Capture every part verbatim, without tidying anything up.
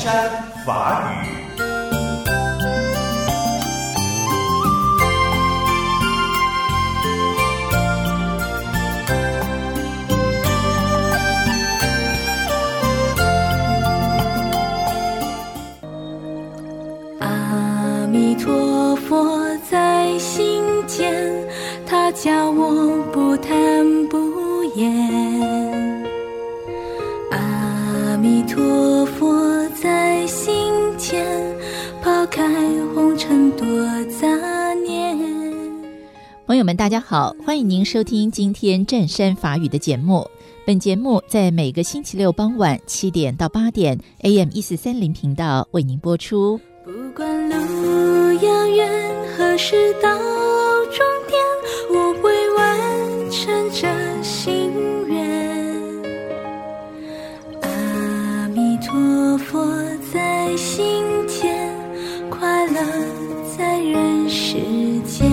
山法语。 阿弥陀佛在心间，他教我不贪不厌。阿弥陀佛在心间，抛开红尘多杂念。 朋友们大家好，欢迎您收听今天湛山法语的节目。本节目在每个星期六傍晚七点到八点 A M 一四三零频道为您播出。 不管路遥远何时到终点，我会完成这心愿。阿弥陀佛在心间，快乐在人世间。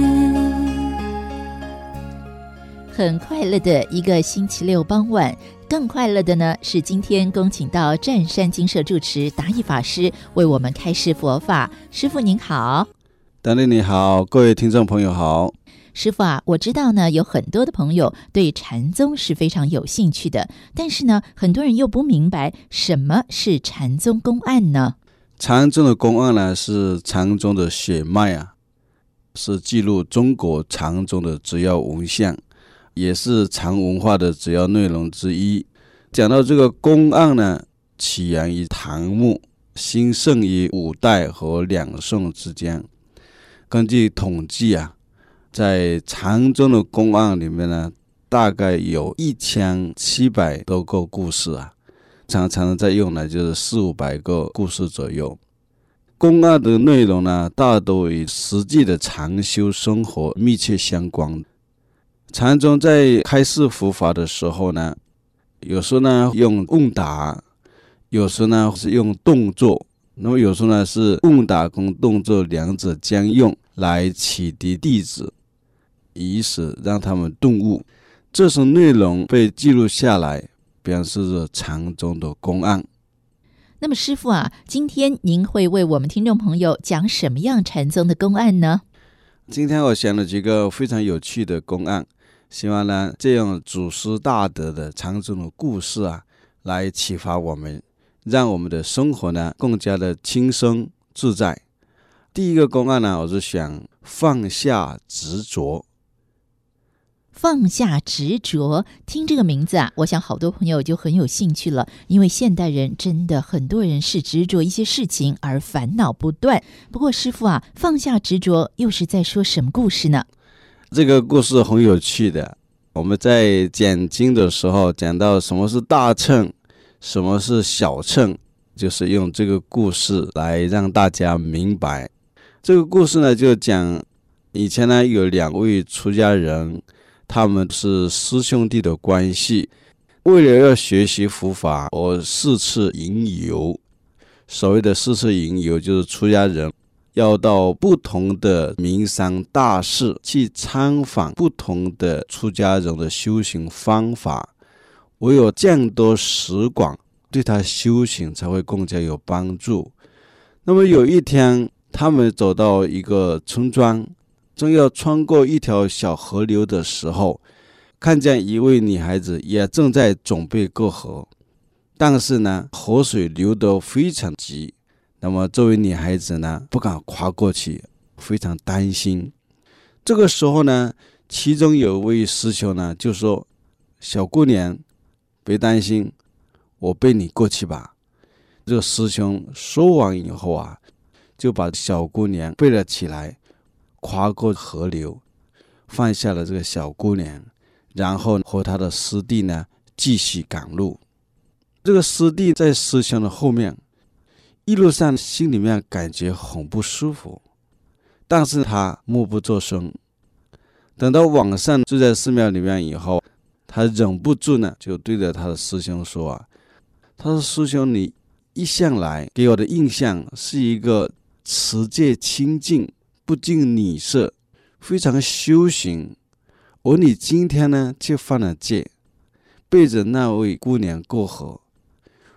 很快乐的一个星期六傍晚，更快乐的呢是今天恭请到湛山精舍住持达义法师为我们开示佛法。师父您好。 丹丽你好，各位听众朋友好。 师父啊，我知道呢有很多的朋友对禅宗是非常有兴趣的，但是呢很多人又不明白什么是禅宗公案呢？ 禅宗的公案呢是禅宗的血脉啊，是记录中国禅宗的主要文献，也是禅文化的主要内容之一。讲到这个公案呢，起源于唐末，兴盛于五代和两宋之间。根据统计啊，在禅宗的公案里面呢，大概有一千七百多个故事啊，常常在用呢就是四五百个故事左右。公案的内容呢，大多与实际的禅修生活密切相关。禅宗在开示佛法的时候呢，有时候呢用问答，有时候呢是用动作，那么有时候呢是问答跟动作两者兼用来启迪弟子，以使让他们顿悟。这种内容被记录下来，表示着禅宗的公案。 那么师父啊，今天您会为我们听众朋友讲什么样禅宗的公案呢？ 今天我想了几个非常有趣的公案，希望呢这样祖师大德的禅宗的故事啊，来启发我们，让我们的生活呢更加的轻松自在。第一个公案呢，我是想放下执着。 放下执着，听这个名字啊，我想好多朋友就很有兴趣了，因为现代人真的很多人是执着一些事情而烦恼不断。不过师父啊，放下执着又是在说什么故事呢？ 这个故事很有趣的，我们在讲经的时候讲到什么是大乘，什么是小乘，就是用这个故事来让大家明白。这个故事呢，就讲以前呢有两位出家人，他们是师兄弟的关系，为了要学习佛法，我四次云游。所谓的四次云游，就是出家人要到不同的名山大寺去参访不同的出家人的修行方法，唯有这样多识广，对他修行才会更加有帮助。那么有一天，他们走到一个村庄，正要穿过一条小河流的时候，看见一位女孩子也正在准备过河，但是呢河水流得非常急，那么这位女孩子呢不敢跨过去，非常担心。这个时候呢，其中有一位师兄呢就说，小姑娘别担心，我背你过去吧。这个师兄说完以后啊，就把小姑娘背了起来，跨过河流，放下了这个小姑娘，然后和他的师弟呢继续赶路。这个师弟在师兄的后面，一路上心里面感觉很不舒服，但是他默不作声。等到晚上住在寺庙里面以后，他忍不住呢就对着他的师兄说啊，他说师兄，你一向来给我的印象是一个持戒清净，不近女色，非常修行，而你今天呢却犯了戒，背着那位姑娘过河，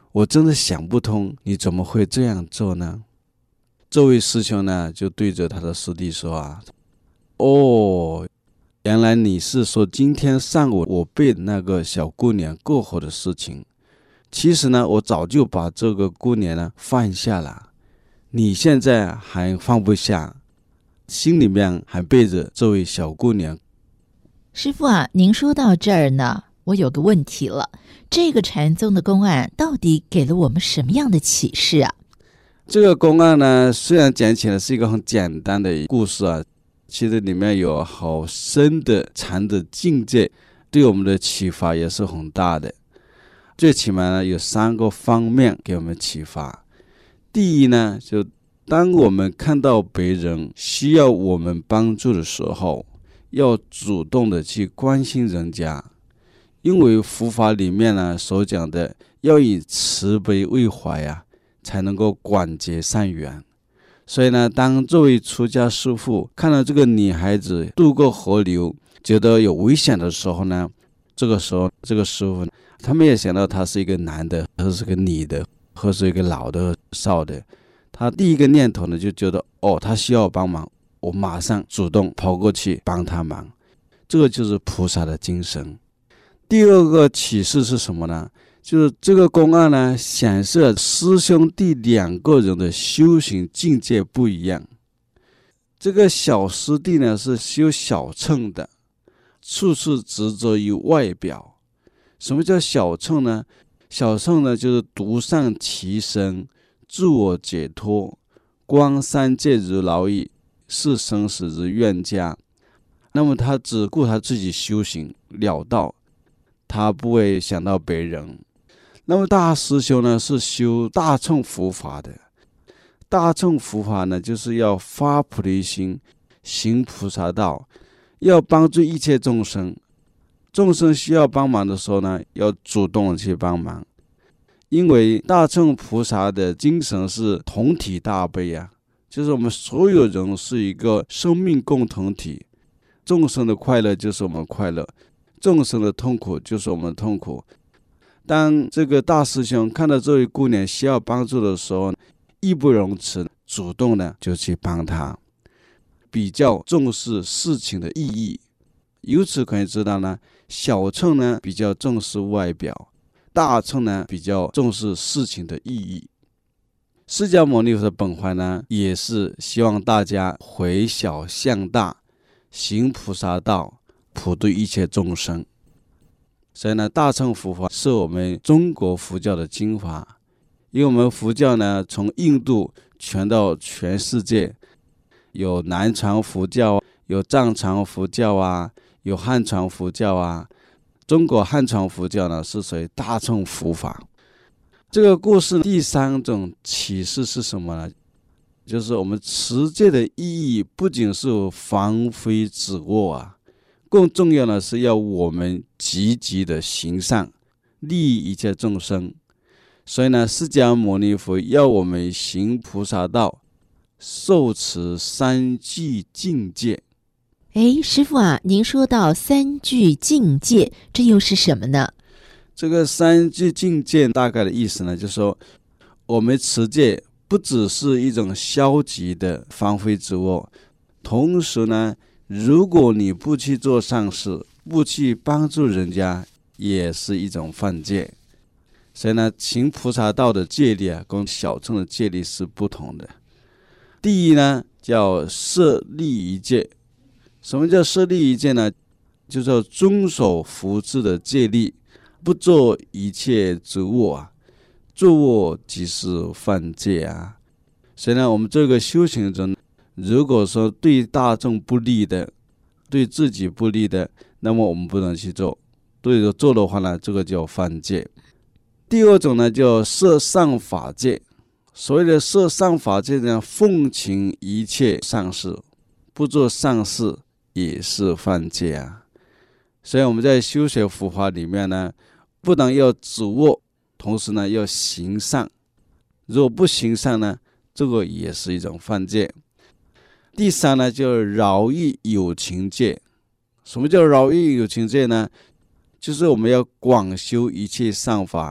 我真的想不通，你怎么会这样做呢？这位师兄呢，就对着他的师弟说啊，哦，原来你是说今天上午我背那个小姑娘过河的事情。其实呢，我早就把这个姑娘呢放下了，你现在还放不下，心里面还背着这位小姑娘。 师父啊，您说到这儿呢，我有个问题了，这个禅宗的公案到底给了我们什么样的启示啊？ 这个公案呢，虽然讲起来是一个很简单的故事啊，其实里面有好深的禅的境界，对我们的启发也是很大的。最起码呢，有三个方面给我们启发。第一呢，就当我们看到别人需要我们帮助的时候，要主动的去关心人家，因为佛法里面呢所讲的，要以慈悲为怀啊，才能够广结善缘。所以呢，当这位出家师父看到这个女孩子渡过河流，觉得有危险的时候呢，这个时候这个师父他没有想到他是一个男的，或是个女的，或是一个老的少的，他第一个念头呢就觉得，哦，他需要帮忙，我马上主动跑过去帮他忙。这个就是菩萨的精神。第二个启示是什么呢？就是这个公案呢，显示师兄弟两个人的修行境界不一样。这个小师弟呢是修小乘的，处处执着于外表。什么叫小乘呢？小乘呢就是独善其身，自我解脱，观三界如劳役，视生死如冤家。那么他只顾他自己修行了道，他不会想到别人。那么大师兄呢是修大乘佛法的，大乘佛法呢就是要发菩提心，行菩萨道，要帮助一切众生。众生需要帮忙的时候呢，要主动去帮忙。因为大乘菩萨的精神是同体大悲啊，就是我们所有人是一个生命共同体，众生的快乐就是我们快乐，众生的痛苦就是我们的痛苦。当这个大师兄看到这位姑娘需要帮助的时候，义不容辞，主动的就去帮她，比较重视事情的意义。由此可以知道呢，小乘呢比较重视外表，大乘呢比较重视事情的意义。释迦牟尼佛的本怀呢，也是希望大家回小向大，行菩萨道，普度一切众生。所以呢，大乘佛法是我们中国佛教的精华，因为我们佛教呢从印度传到全世界，有南传佛教，有藏传佛教啊，有汉传佛教啊。中国汉传佛教呢是属于大乘佛法。这个故事第三种启示是什么呢？就是我们持戒的意义不仅是防非止恶啊，更重要的是要我们积极的行善，利益一切众生。所以呢，释迦牟尼佛要我们行菩萨道，受持三具境界。 哎，师父啊，您说到三具境界，这又是什么呢？ 这个三具境界大概的意思呢，就是说我们持戒不只是一种消极的防非止恶，同时呢，如果你不去做善事，不去帮助人家，也是一种犯戒。所以呢，行菩萨道的戒律啊，跟小乘的戒律是不同的。第一呢，叫设立一戒。什么叫设立一戒呢？就是要遵守佛制的戒律，不做一切之恶啊，做恶即是犯戒啊。所以呢，我们这个修行中，如果说对大众不利的，对自己不利的，那么我们不能去做。对着做的话呢，这个叫犯戒。第二种呢，叫设善法戒。所谓的设善法戒呢，奉行一切善事，不做善事也是犯戒啊。所以我们在修学佛法里面呢，不但要止恶，同时呢要行善。如果不行善呢，这个也是一种犯戒。第三呢，叫饶益有情戒。什么叫饶益有情戒呢？就是我们要广修一切善法，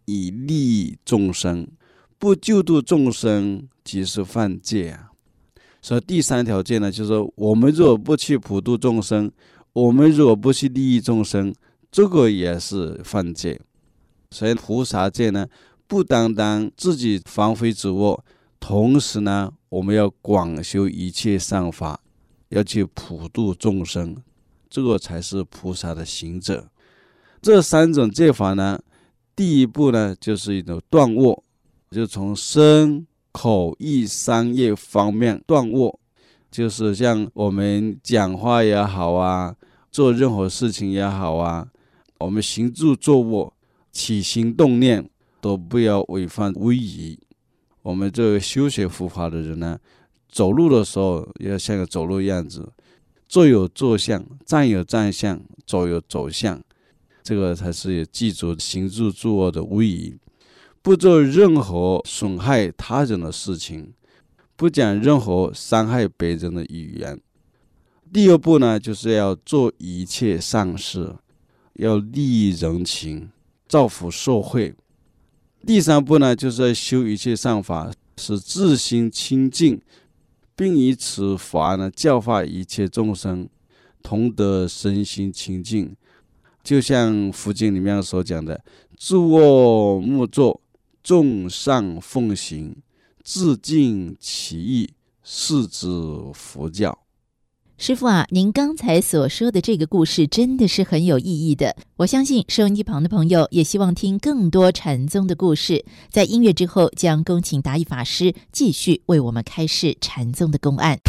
以利益众生，不救度众生即是犯戒啊。所以第三条戒呢，就是说我们如果不去普度众生，我们如果不去利益众生，这个也是犯戒。所以菩萨戒呢，不单单自己防非止恶，同时呢，我们要广修一切善法，要去普度众生，这个才是菩萨的行者。这三种戒法呢，第一步呢，就是一种断恶，就从身口意三业方面断恶，就是像我们讲话也好啊，做任何事情也好啊，我们行住坐卧起心动念都不要违反威仪。我们这个修学佛法的人呢，走路的时候要像个走路样子，坐有坐相，站有站相，走有走相，这个才是记住行住坐卧的威仪。不做任何损害他人的事情，不讲任何伤害别人的语言。第二步呢，就是要做一切善事，要利益人情，造福社会。第三步呢，就是要修一切善法，使自心清净，并以此法呢教化一切众生，同得身心清净。就像佛经里面所讲的，诸恶莫作，众善奉行，自净其意，是之佛教。 师父啊，您刚才所说的这个故事真的是很有意义的。我相信收音机旁的朋友也希望听更多禅宗的故事。在音乐之后，将恭请达义法师继续为我们开示禅宗的公案。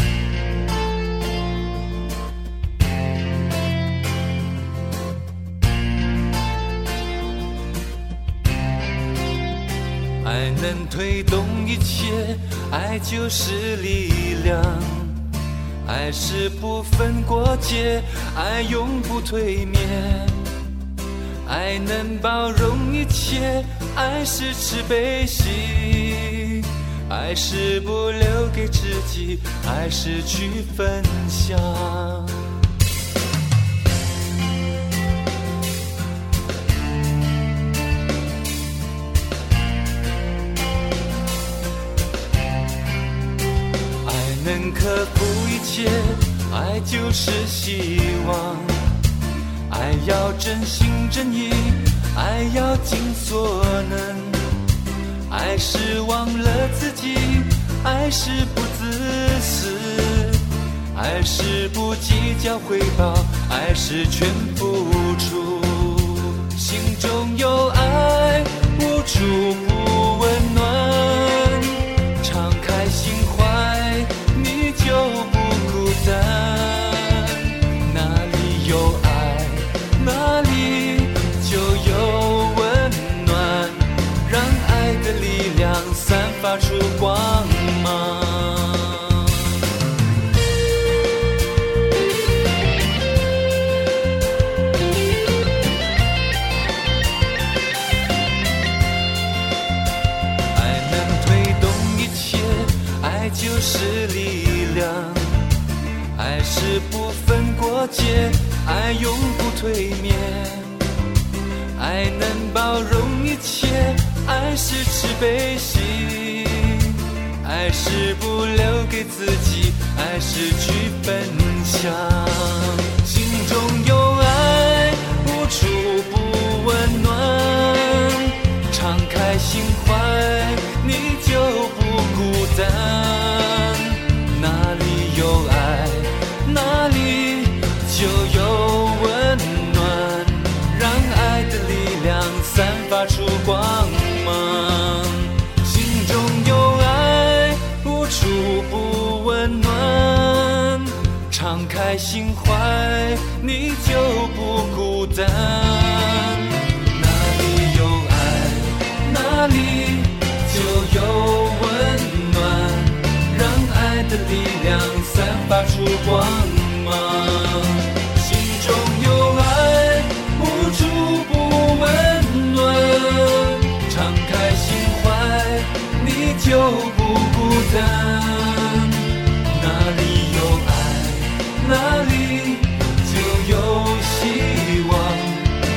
爱能推动一切，爱就是力量。爱是不分国界，爱永不退灭。爱能包容一切，爱是慈悲心。爱是不留给自己，爱是去分享。能克服一切，爱就是希望。爱要真心真意，爱要尽所能。爱是忘了自己，爱是不自私。爱是不计较回报，爱是全付出。心中有爱，无处不温暖。敞开心怀，你就不孤单。哪里有爱，哪里就有温暖，让爱的力量散发出光芒。爱能推动一切，爱就是力量。爱是不分国界，爱永不退灭。爱能包容一切，爱是慈悲心。爱是不留给自己，爱是去分享。心中有爱，无处不温暖。敞开心怀，你就不孤单。哪里有爱，哪里就有温暖，让爱的力量散发出光芒。心中有爱，无处不温暖。敞开心怀，你就不孤单。哪里有爱，哪里就有温暖，让爱的力量散发出光芒。心中有爱，无处不温暖。敞开心怀，你就不孤单。哪里有爱，哪里就有希望，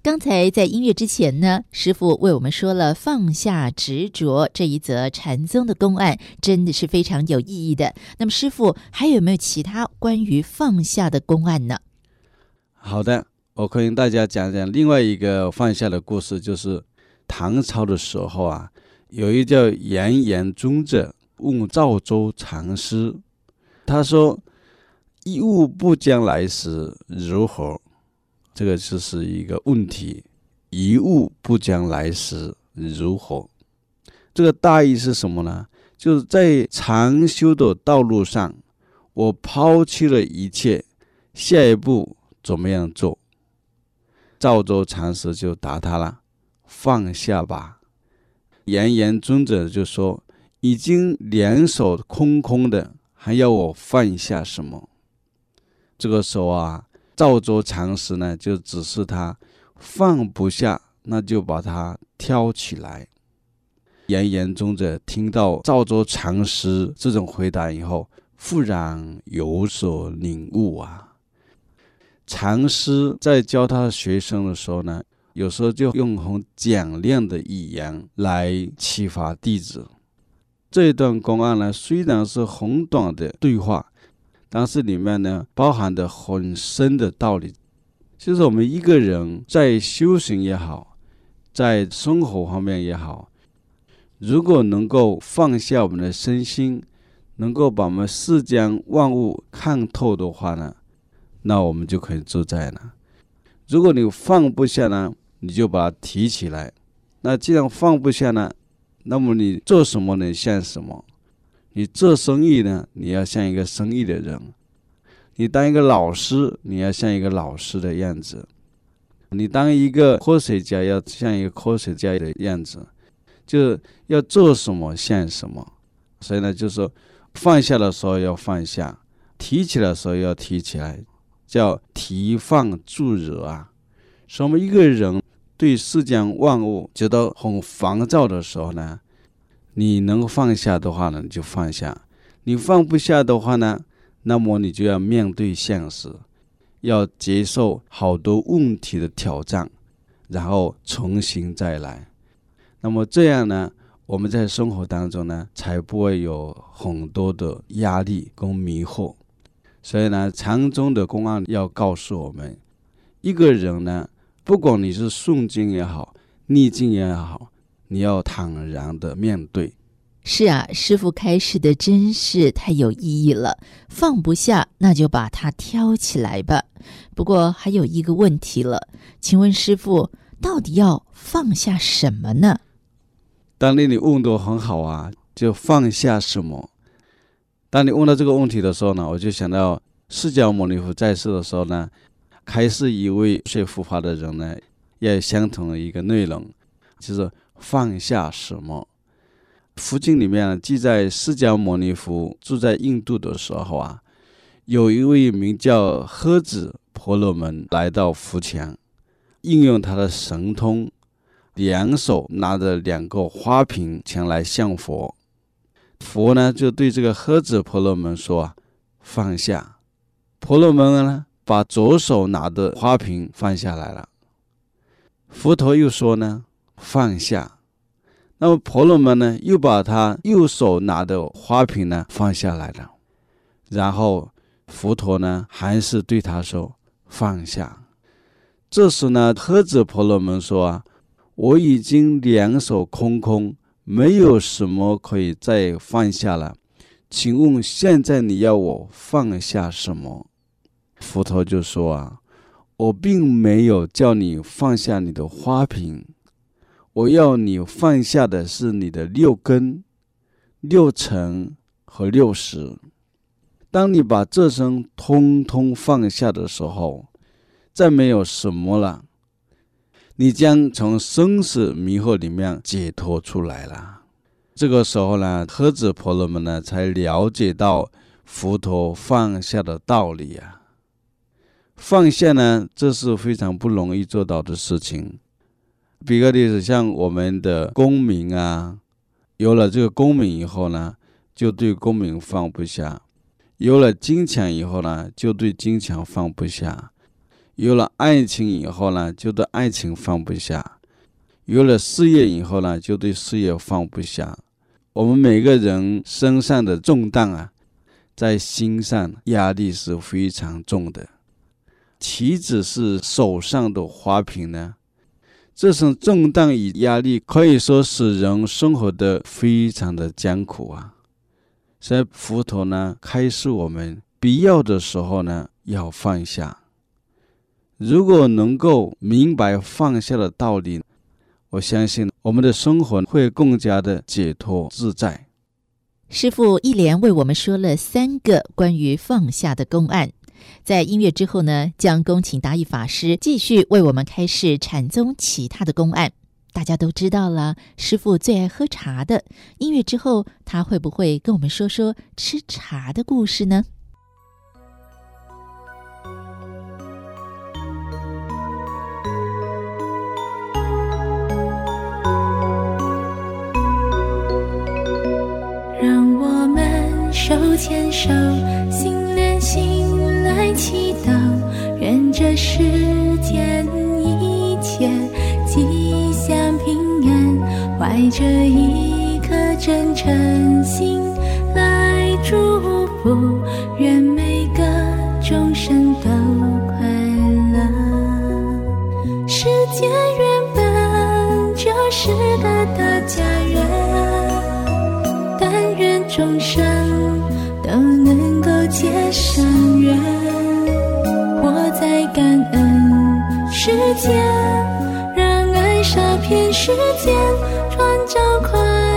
刚才在音乐之前呢，师父为我们说了放下执着这一则禅宗的公案，真的是非常有意义的。那么师父还有没有其他关于放下的公案呢？ 好的，我可以跟大家讲讲另外一个放下的故事，就是唐朝的时候啊，有一个叫严延宗者问赵州禅师，他说一物不将来时如何？这个就是一个问题，一物不将来时如何？这个大意是什么呢？就是在禅修的道路上，我抛弃了一切，下一步怎么样做？赵州禅师就答他了，放下吧。严延宗者就说，已经两手空空的，还要我放下什么？这个时候啊，赵州禅师呢就指示他，放不下，那就把它挑起来。严延宗者听到赵州禅师这种回答以后，忽然有所领悟啊。禅师在教他学生的时候呢，有时候就用很简练的语言来启发弟子。这一段公案呢，虽然是很短的对话，但是里面呢包含着很深的道理。就是我们一个人在修行也好，在生活方面也好，如果能够放下我们的身心，能够把我们世间万物看透的话呢，那我们就可以自在了。如果你放不下呢，你就把它提起来。那既然放不下呢，那么你做什么能像什么？你做生意呢，你要像一个生意的人；你当一个老师，你要像一个老师的样子；你当一个科学家，要像一个科学家的样子。就要做什么像什么。所以呢，就是说放下的时候要放下，提起来的时候要提起来，叫提放助惹啊。所以我们一个人对世间万物觉得很烦躁的时候呢，你能放下的话呢，你就放下；你放不下的话呢，那么你就要面对现实，要接受好多问题的挑战，然后重新再来。那么这样呢，我们在生活当中呢，才不会有很多的压力跟迷惑。所以呢，禅宗的公案要告诉我们，一个人呢，不管你是顺境也好，逆境也好，你要坦然的面对。 是啊，师父开示的真是太有意义了。放不下，那就把它挑起来吧。不过还有一个问题了，请问师父，到底要放下什么呢？ 当你你问得很好啊，就放下什么？当你问到这个问题的时候呢，我就想到释迦牟尼佛在世的时候呢，开示一位学佛法的人呢，也相同的一个内容，就是放下什么。佛经里面记载，释迦牟尼佛住在印度的时候啊，有一位名叫诃子婆罗门来到佛前，应用他的神通，两手拿着两个花瓶前来向佛。佛呢就对这个诃子婆罗门说，放下。婆罗门呢把左手拿的花瓶放下来了。佛陀又说呢，放下。那么婆罗门呢又把他右手拿的花瓶呢放下来了。然后佛陀呢还是对他说，放下。这时呢，诃子婆罗门说啊，我已经两手空空，没有什么可以再放下了，请问现在你要我放下什么？佛陀就说啊，我并没有叫你放下你的花瓶，我要你放下的是你的六根、六尘和六识。当你把这身通通放下的时候，再没有什么了，你将从生死迷惑里面解脱出来了。这个时候呢，诃子婆罗门呢才了解到佛陀放下的道理啊。放下呢，这是非常不容易做到的事情。比个例子，像我们的公民啊，有了这个公民以后呢，就对公民放不下；有了金钱以后呢，就对金钱放不下； 有了爱情以后呢，就对爱情放不下；有了事业以后呢，就对事业放不下。我们每个人身上的重担啊，在心上压力是非常重的。岂止是手上的花瓶呢？这种重担与压力可以说使人生活得非常的艰苦啊。所以佛陀呢，开示我们必要的时候呢，要放下。如果能够明白放下的道理，我相信我们的生活会更加的解脱自在。 师父一连为我们说了三个关于放下的公案。在音乐之后呢，将恭请达义法师继续为我们开示禅宗其他的公案。大家都知道了，师父最爱喝茶的，音乐之后他会不会跟我们说说吃茶的故事呢？ 让我们手牵手，心连心来祈祷，愿这世间一切吉祥平安，怀着一颗真诚心来祝福，愿每个众生都快乐。世界原本就是个大家园，但愿众生都能够结善缘，活在感恩世间，让爱洒遍世间，传教快